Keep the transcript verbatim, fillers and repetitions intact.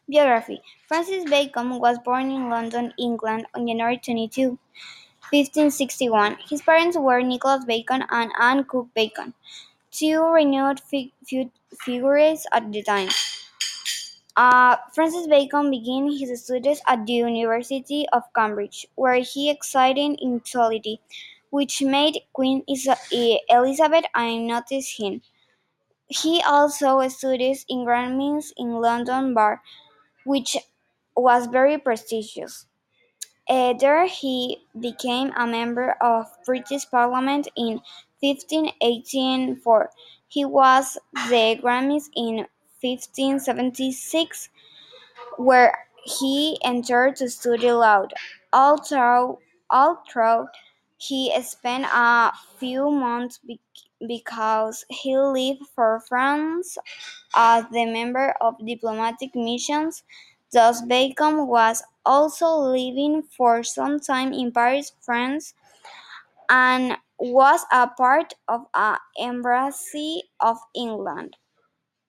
Biography. Francis Bacon was born in London, England on January twenty-second, fifteen sixty-one. His parents were Nicholas Bacon and Anne Cook Bacon, two renowned fi- fi- figures at the time. Uh, Francis Bacon began his studies at the University of Cambridge, where he excelled in theology, which made Queen Isa- E- Elizabeth notice him. He also studied in Grandmeans in London Bar, which was very prestigious. Uh, there he became a member of British Parliament in fifteen eighty-four. He was the Grammys in fifteen seventy-six, where he entered to study law. Although, although he spent a few months bec- because he left for France as the member of diplomatic missions. Thus Bacon was also living for some time in Paris, France, and was a part of an embassy of England.